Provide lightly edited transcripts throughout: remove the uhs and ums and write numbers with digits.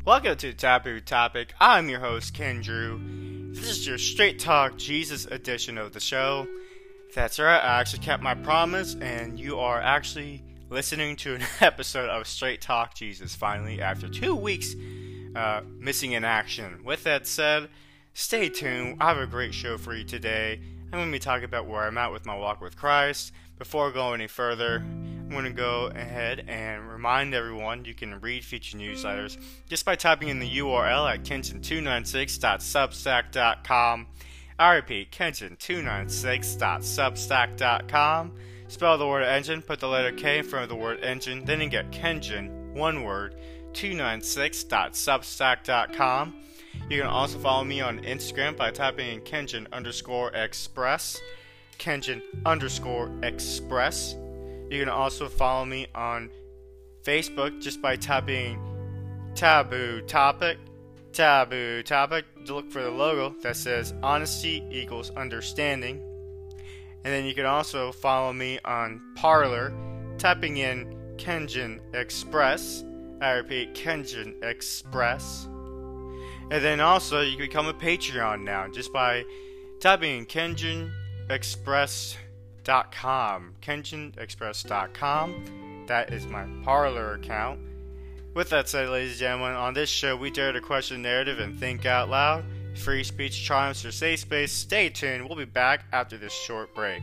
Welcome to Taboo Topic. I'm your host, Ken Drew. This is your straight talk Jesus edition of the show. That's right, I actually kept my promise, and you are actually listening to an episode of Straight Talk Jesus finally after 2 weeks missing in action. With that said, stay tuned. I have a great show for you today. I'm going to be talking about where I'm at with my walk with Christ. Before going any further, I'm going to go ahead and remind everyone you can read future newsletters just by typing in the URL at kenton296.substack.com. I repeat, kenton296.substack.com. Spell the word engine, put the letter K in front of the word engine, then you get Kenjin, one word, 296.substack.com. You can also follow me on Instagram by typing in Kenjin_express. Kenjin_express. You can also follow me on Facebook just by typing Taboo Topic. Taboo Topic. Look for the logo that says Honesty Equals Understanding. And then you can also follow me on Parler, typing in Kenjin Express. I repeat, Kenjin Express. And then also you can become a Patreon now just by typing in KenjinExpress.com. KenjinExpress.com. That is my Parler account. With that said, ladies and gentlemen, on this show we dare to question narrative and think out loud. Free speech triumphs or safe space. Stay tuned. We'll be back after this short break.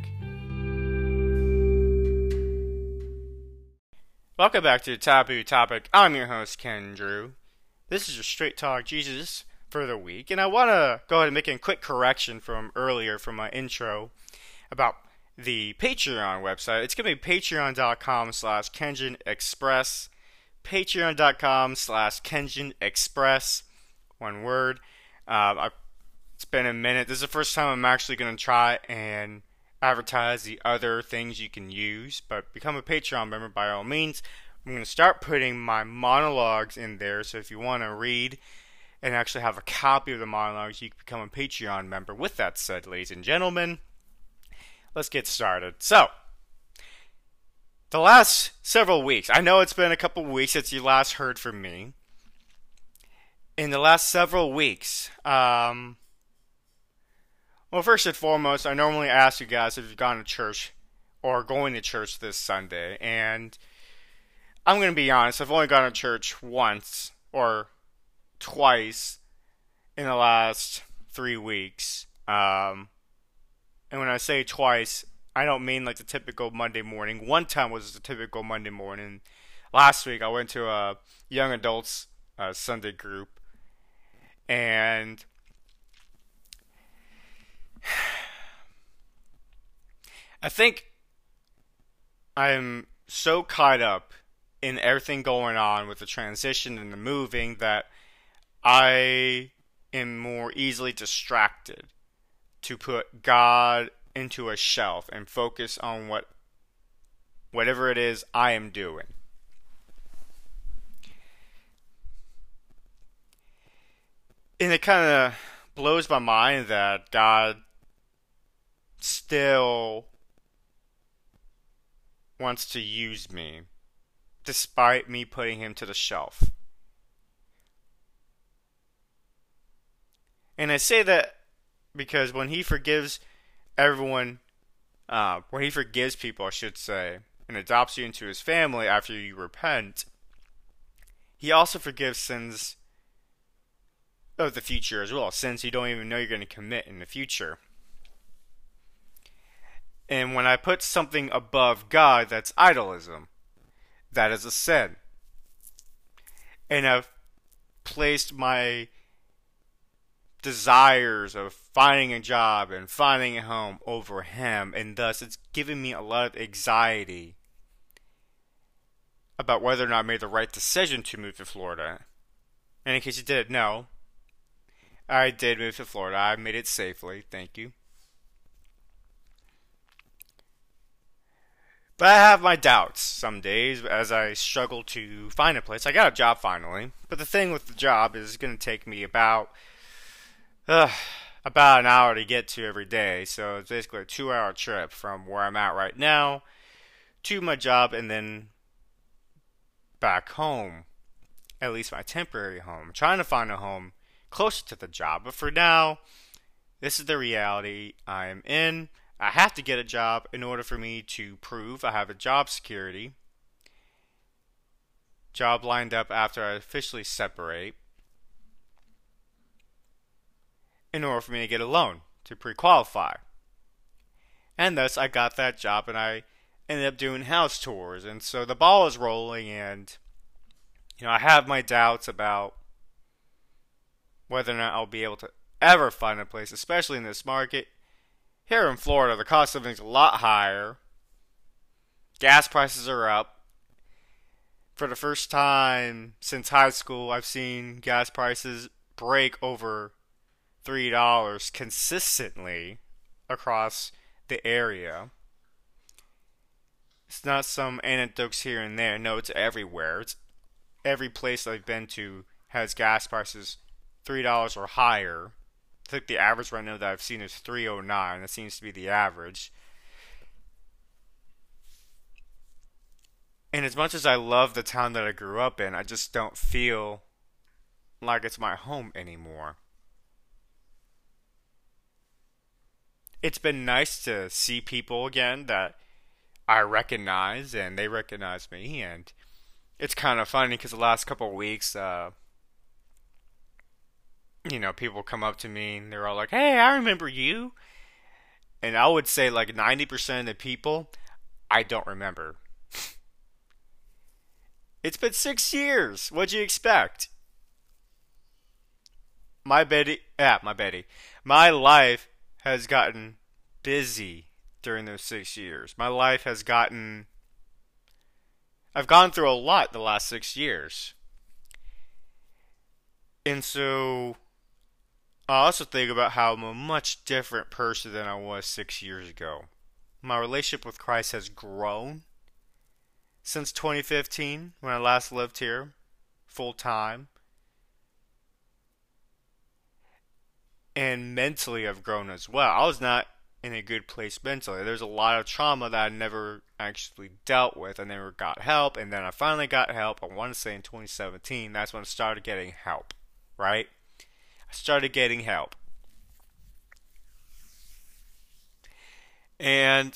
Welcome back to Taboo Topic. I'm your host, Ken Drew. This is your Straight Talk Jesus for the week, and I want to go ahead and make a quick correction from earlier from my intro about the Patreon website. It's going to be patreon.com/KenjinExpress, patreon.com/KenjinExpress, one word. It's been a minute. This is the first time I'm actually going to try and advertise the other things you can use, but become a Patreon member by all means. I'm going to start putting my monologues in there, so if you want to read and actually have a copy of the monologues, you can become a Patreon member. With that said, ladies and gentlemen, let's get started. So, the last several weeks, I know it's been a couple weeks since you last heard from me. In the last several weeks, well, first and foremost, I normally ask you guys if you've gone to church or going to church this Sunday, and I'm going to be honest, I've only gone to church once or twice in the last 3 weeks. And when I say twice, I don't mean like the typical Monday morning. One time was the typical Monday morning. Last week I went to a young adults Sunday group, and I think I'm so caught up in everything going on with the transition and the moving that I am more easily distracted to put God into a shelf and focus on whatever it is I am doing. And it kind of blows my mind that God still wants to use me, despite me putting him to the shelf. And I say that because when he forgives everyone, when he forgives people, I should say, and adopts you into his family after you repent, he also forgives sins of the future as well, sins you don't even know you're going to commit in the future. And when I put something above God, that's idolism. That is a sin. And I've placed my desires of finding a job and finding a home over him, and thus it's given me a lot of anxiety about whether or not I made the right decision to move to Florida. And in case you didn't know, I did move to Florida. I made it safely, thank you. But I have my doubts some days as I struggle to find a place. I got a job finally, but the thing with the job is it's going to take me about an hour to get to every day. So it's basically a 2-hour trip from where I'm at right now to my job and then back home. at least my temporary home. I'm trying to find a home closer to the job, but for now, this is the reality I am in. I have to get a job in order for me to prove I have a job security. Job lined up after I officially separate. In order for me to get a loan to pre-qualify. And thus I got that job and I ended up doing house tours. And so the ball is rolling, and I have my doubts about whether or not I'll be able to ever find a place, especially in this market. Here in Florida, the cost of living is a lot higher. Gas prices are up. For the first time since high school, I've seen gas prices break over $3 consistently across the area. It's not some anecdotes here and there. No, it's everywhere. It's every place I've been to has gas prices $3 or higher. I think the average right now that I've seen is $3.09. That seems to be the average. And as much as I love the town that I grew up in, I just don't feel like it's my home anymore. It's been nice to see people again that I recognize and they recognize me, and it's kind of funny because the last couple of weeks, people come up to me and they're all like, "Hey, I remember you," and I would say like 90% of the people I don't remember. It's been 6 years. What'd you expect? My life has gotten busy during those 6 years. I've gone through a lot the last 6 years. And so, I also think about how I'm a much different person than I was 6 years ago. My relationship with Christ has grown since 2015, when I last lived here full time. And mentally I've grown as well. I was not in a good place mentally. There's a lot of trauma that I never actually dealt with. I never got help, and then I finally got help. I want to say in 2017, that's when I started getting help, right? I started getting help. And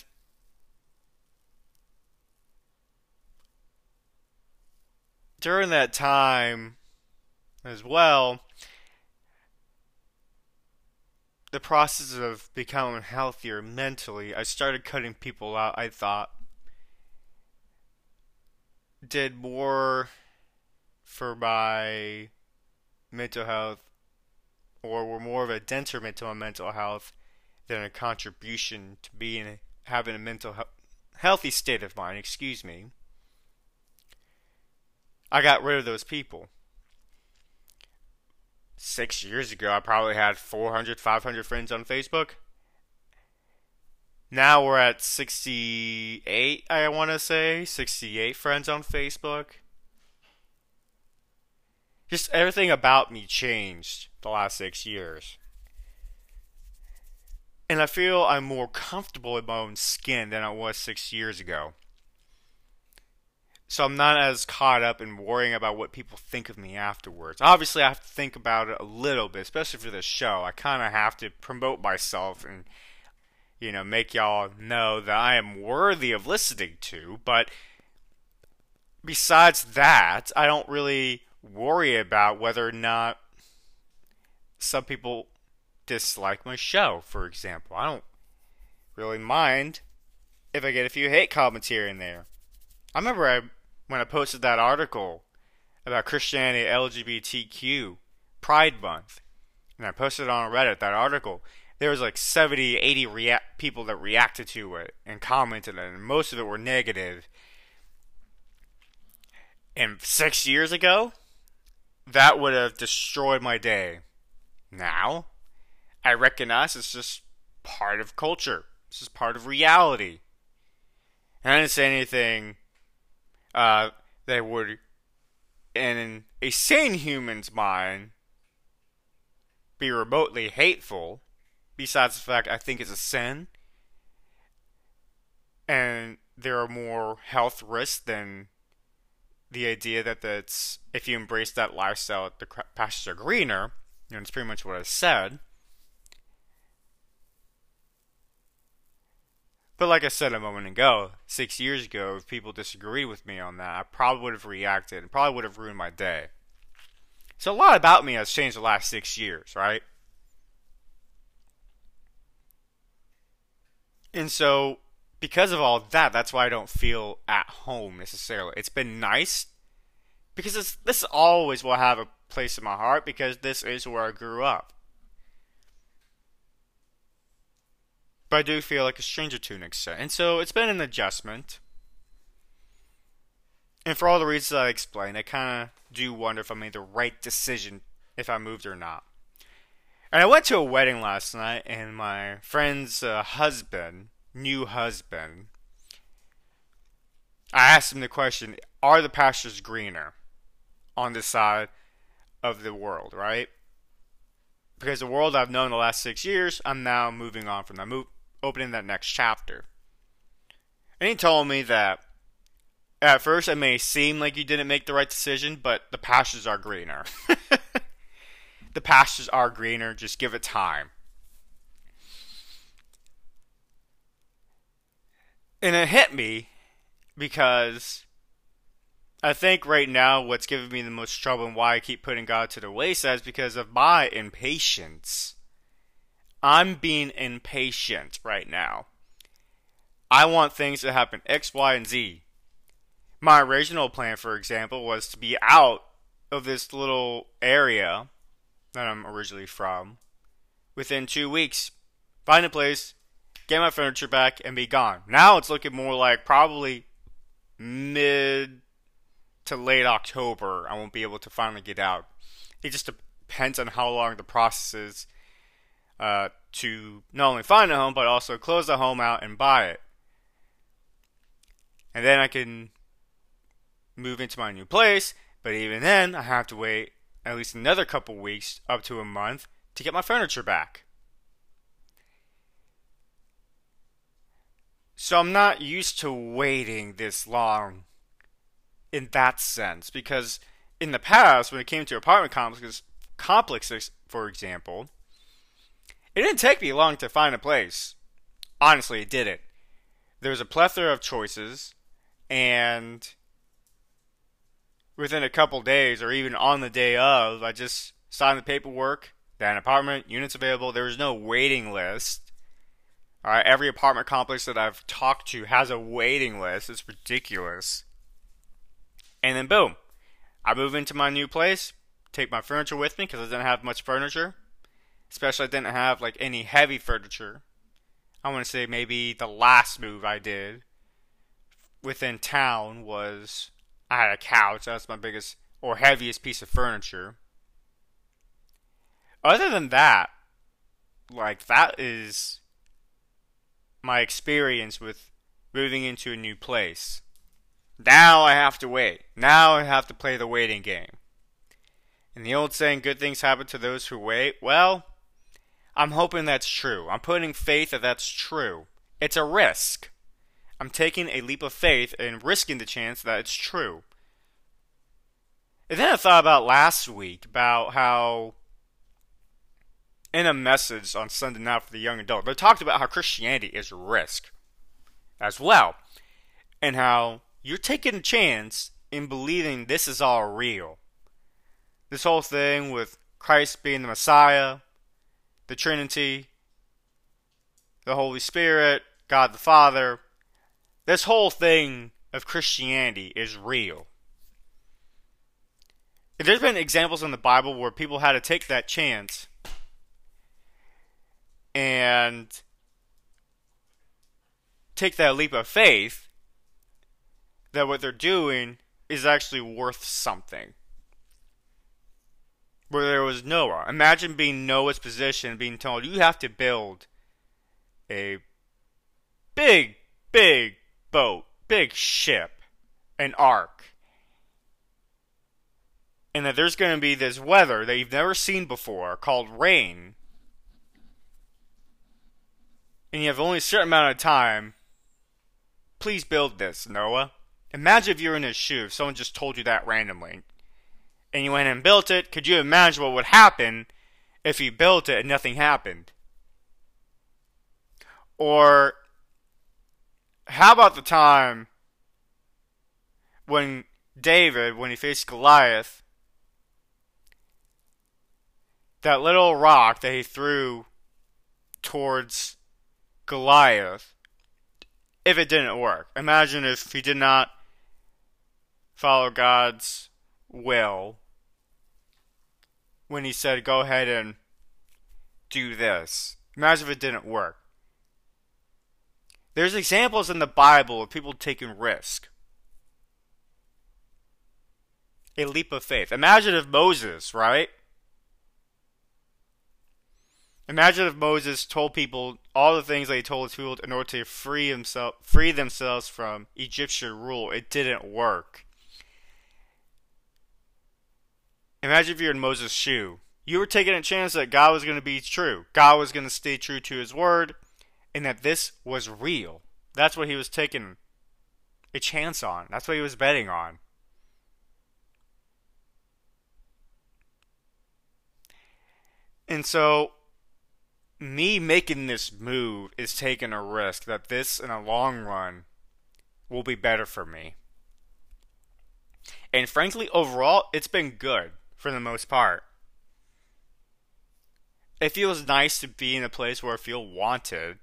during that time as well, the process of becoming healthier mentally, I started cutting people out I thought did more for my mental health, or were more of a detriment to my mental health than a contribution to having a healthy state of mind. Excuse me. I got rid of those people. 6 years ago, I probably had 400, 500 friends on Facebook. Now we're at 68, I want to say. 68 friends on Facebook. Just everything about me changed the last 6 years. And I feel I'm more comfortable in my own skin than I was 6 years ago. So I'm not as caught up in worrying about what people think of me afterwards. Obviously, I have to think about it a little bit, especially for this show. I kind of have to promote myself and, make y'all know that I am worthy of listening to. But besides that, I don't really worry about whether or not some people dislike my show, for example. I don't really mind if I get a few hate comments here and there. I remember when I posted that article about Christianity LGBTQ Pride Month, and I posted it on Reddit, that article, there was like 70, 80 people that reacted to it and commented, and most of it were negative. And 6 years ago, that would have destroyed my day. Now, I recognize it's just part of culture. It's just part of reality. And I didn't say anything that would, in a sane human's mind, be remotely hateful, besides the fact I think it's a sin, and there are more health risks than the idea that that's if you embrace that lifestyle, the pastures are greener. It's pretty much what I said. But like I said a moment ago, 6 years ago, if people disagreed with me on that, I probably would have reacted and probably would have ruined my day. So a lot about me has changed the last 6 years, right? And so, because of all that, that's why I don't feel at home necessarily. It's been nice because this always will have a place in my heart because this is where I grew up. But I do feel like a stranger to an extent. And so it's been an adjustment. And for all the reasons I explained, I kind of do wonder if I made the right decision if I moved or not. And I went to a wedding last night, and my friend's husband, new husband, I asked him the question, are the pastures greener on this side of the world, right? Because the world I've known the last 6 years, I'm now moving on from that, opening that next chapter. And he told me that at first it may seem like you didn't make the right decision, but the pastures are greener. The pastures are greener, just give it time. And it hit me because I think right now what's giving me the most trouble and why I keep putting God to the wayside is because of my impatience. I'm being impatient right now. I want things to happen X, Y, and Z. My original plan, for example, was to be out of this little area that I'm originally from within 2 weeks. Find a place, get my furniture back, and be gone. Now it's looking more like probably mid to late October I won't be able to finally get out. It just depends on how long the process is to not only find a home, but also close the home out and buy it. And then I can move into my new place, but even then, I have to wait at least another couple weeks, up to a month, to get my furniture back. So I'm not used to waiting this long in that sense, because in the past, when it came to apartment complexes, for example, it didn't take me long to find a place. Honestly, it didn't. There was a plethora of choices, and within a couple days, or even on the day of, I just signed the paperwork, got an apartment, units available. There was no waiting list. Alright, every apartment complex that I've talked to has a waiting list. It's ridiculous. And then boom, I move into my new place, take my furniture with me because I didn't have much furniture. Especially I didn't have like any heavy furniture. I want to say maybe the last move I did within town was I had a couch. That's my biggest or heaviest piece of furniture. Other than that, like that is my experience with moving into a new place. Now I have to wait. Now I have to play the waiting game. And the old saying, good things happen to those who wait, well, I'm hoping that's true. I'm putting faith that that's true. It's a risk. I'm taking a leap of faith and risking the chance that it's true. And then I thought about last week, about how in a message on Sunday night for the young adult, they talked about how Christianity is risk as well. And how you're taking a chance in believing this is all real. This whole thing with Christ being the Messiah, the Trinity, the Holy Spirit, God the Father. This whole thing of Christianity is real. There's been examples in the Bible where people had to take that chance and take that leap of faith that what they're doing is actually worth something. Where there was Noah. Imagine being Noah's position, being told you have to build a big boat, big ship, an ark. And that there's going to be this weather that you've never seen before called rain. And you have only a certain amount of time. Please build this, Noah. Imagine if you're in his shoes, someone just told you that randomly, and you went and built it. Could you imagine what would happen if you built it and nothing happened? Or how about the time when David, when he faced Goliath, that little rock that he threw towards Goliath, if it didn't work? Imagine if he did not follow God's will when he said, go ahead and do this. Imagine if it didn't work. There's examples in the Bible of people taking risk. A leap of faith. Imagine if Moses, right? Imagine if Moses told people all the things that he told his people in order to free themselves from Egyptian rule. It didn't work. Imagine if you're in Moses' shoe. You were taking a chance that God was going to be true. God was going to stay true to his word, and that this was real. That's what he was taking a chance on. That's what he was betting on. And so, me making this move is taking a risk that this, in the long run, will be better for me. And frankly, overall, it's been good for the most part. It feels nice to be in a place where I feel wanted.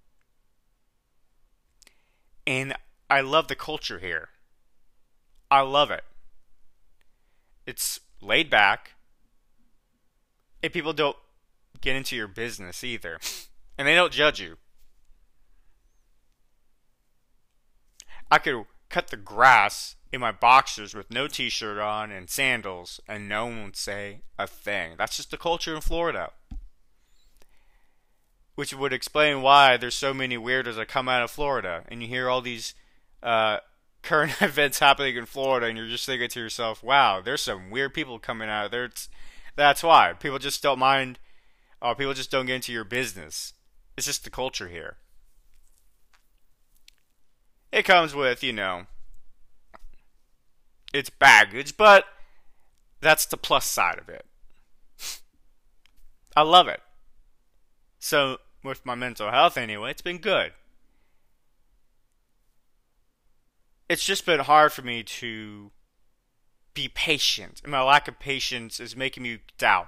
And I love the culture here. I love it. It's laid back. And people don't get into your business either. And they don't judge you. I could cut the grass in my boxers with no t-shirt on and sandals, and no one would say a thing. That's just the culture in Florida. Which would explain why there's so many weirdos that come out of Florida, and you hear all these current events happening in Florida, and you're just thinking to yourself, wow, there's some weird people coming out of there. That's why. People just don't mind, people just don't get into your business. It's just the culture here. It comes with, it's baggage, but that's the plus side of it. I love it. So, with my mental health anyway, it's been good. It's just been hard for me to be patient. And my lack of patience is making me doubt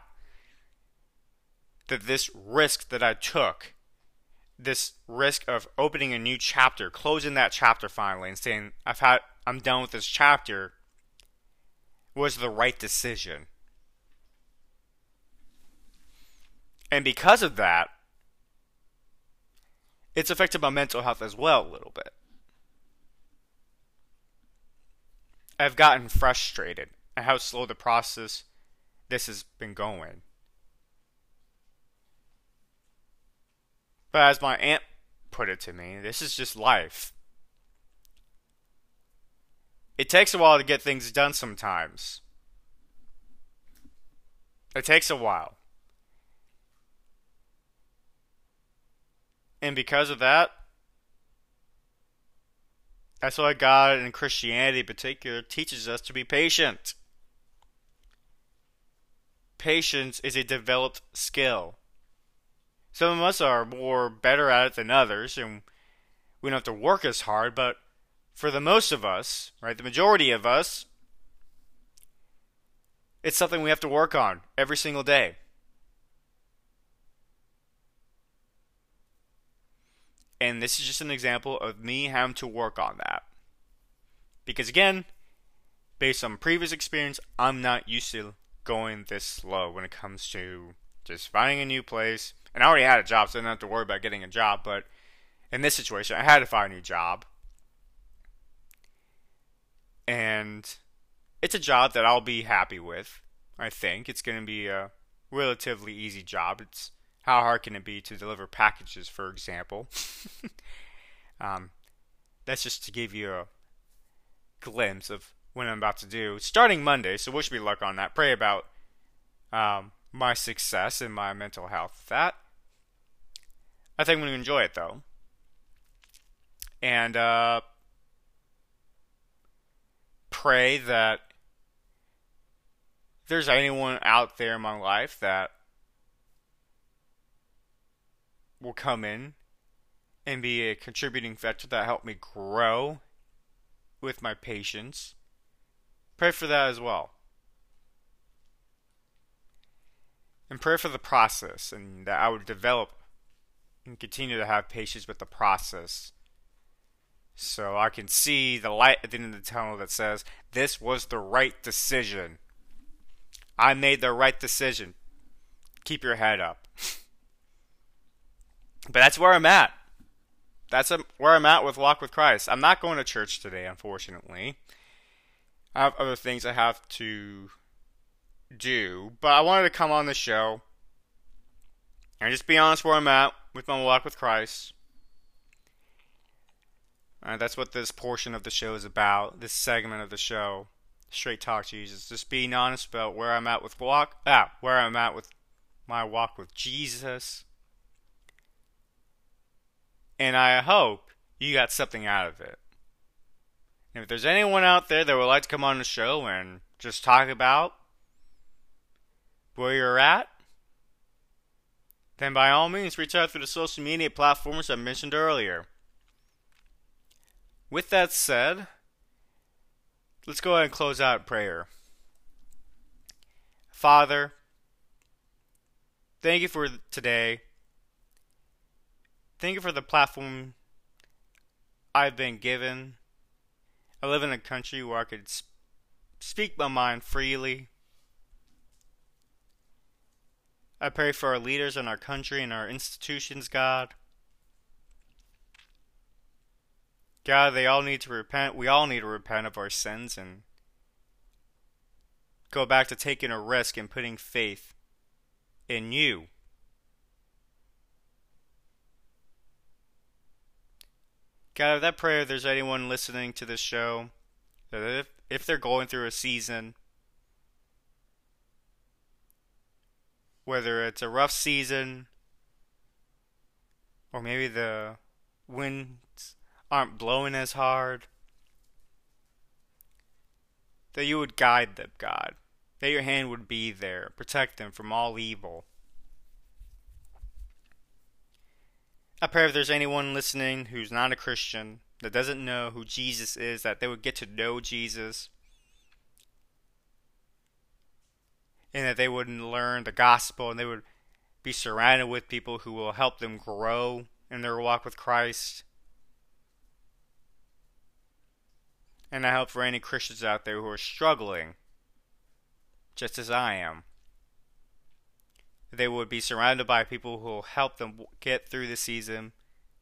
that this risk that I took, this risk of opening a new chapter, closing that chapter finally, and saying, I'm done with this chapter, was the right decision. And because of that, it's affected my mental health as well a little bit. I've gotten frustrated at how slow the process this has been going. But as my aunt put it to me, this is just life. It takes a while to get things done sometimes. It takes a while. And because of that, that's why God and Christianity in particular teaches us to be patient. Patience is a developed skill. Some of us are more better at it than others, and we don't have to work as hard, but for the most of us, right, the majority of us, it's something we have to work on every single day. And this is just an example of me having to work on that. Because again, based on previous experience, I'm not used to going this slow when it comes to just finding a new place. And I already had a job, so I didn't have to worry about getting a job. But in this situation, I had to find a new job. And it's a job that I'll be happy with, I think. It's going to be a relatively easy job. It's how hard can it be to deliver packages, for example? That's just to give you a glimpse of what I'm about to do. Starting Monday, so wish me luck on that. Pray about my success and my mental health. That, I think I'm going to enjoy it, though. And pray that if there's anyone out there in my life that will come in and be a contributing factor that helped me grow with my patience, pray for that as well. And pray for the process, and that I would develop and continue to have patience with the process, so I can see the light at the end of the tunnel that says, this was the right decision. I made the right decision. Keep your head up. But that's where I'm at. That's where I'm at with Walk with Christ. I'm not going to church today, unfortunately. I have other things I have to do, but I wanted to come on the show and just be honest where I'm at with my walk with Christ. That's what this portion of the show is about. This segment of the show, Straight Talk Jesus, just being honest about where I'm at with where I'm at with my walk with Jesus. And I hope you got something out of it. And if there's anyone out there that would like to come on the show and just talk about where you're at, then by all means reach out through the social media platforms I mentioned earlier. With that said, let's go ahead and close out in prayer. Father, thank you for today. Thank you for the platform I've been given. I live in a country where I could speak my mind freely. I pray for our leaders in our country and our institutions, God. God, they all need to repent. We all need to repent of our sins and go back to taking a risk and putting faith in you. God, with that prayer, if there's anyone listening to this show, that if they're going through a season, whether it's a rough season, or maybe the winds aren't blowing as hard, that you would guide them, God. That your hand would be there, protect them from all evil. I pray if there's anyone listening who's not a Christian, that doesn't know who Jesus is, that they would get to know Jesus, and that they would learn the gospel, and they would be surrounded with people who will help them grow in their walk with Christ. And I hope for any Christians out there who are struggling, just as I am, they would be surrounded by people who will help them get through the season,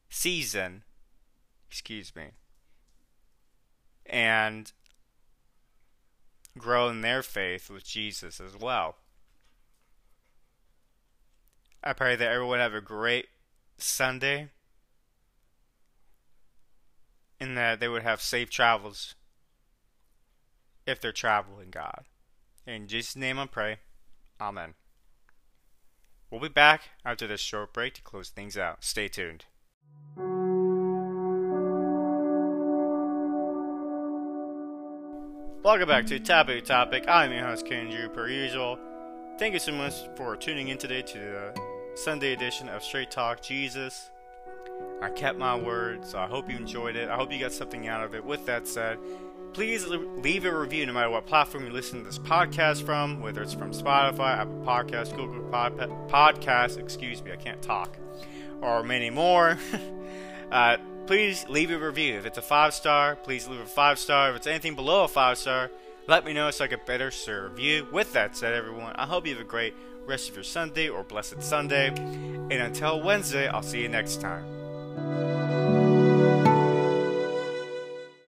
and grow in their faith with Jesus as well. I pray that everyone have a great Sunday, and that they would have safe travels if they're traveling, God. In Jesus' name I pray. Amen. We'll be back after this short break to close things out. Stay tuned. Welcome back to Taboo Topic. I'm your host, Kendrew, per usual. Thank you so much for tuning in today to the Sunday edition of Straight Talk Jesus. I kept my word, so I hope you enjoyed it. I hope you got something out of it. With that said, please leave a review no matter what platform you listen to this podcast from, whether it's from Spotify, Apple Podcasts, Google Podcasts, I can't talk, or many more. Please leave a review. If it's a 5-star, please leave a 5-star. If it's anything below a 5-star, let me know so I can better serve you. With that said, everyone, I hope you have a great rest of your Sunday or blessed Sunday. And until Wednesday, I'll see you next time.